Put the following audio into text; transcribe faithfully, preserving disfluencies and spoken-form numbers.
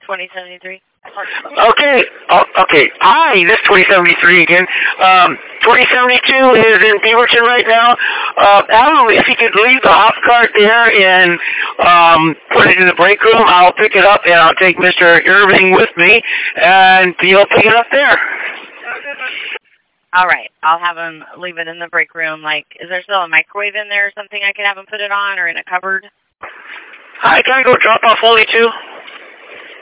twenty seventy-three. Okay, oh, okay. Hi, this is twenty seventy-three again. Um, twenty seventy-two is in Beaverton right now. Uh, Alan, if you could leave the hop cart there and um, put it in the break room, I'll pick it up and I'll take Mister Irving with me, and he'll pick it up there. All right, I'll have him leave it in the break room. Like, is there still a microwave in there or something I can have him put it on, or in a cupboard? Hi, can I go drop off only two?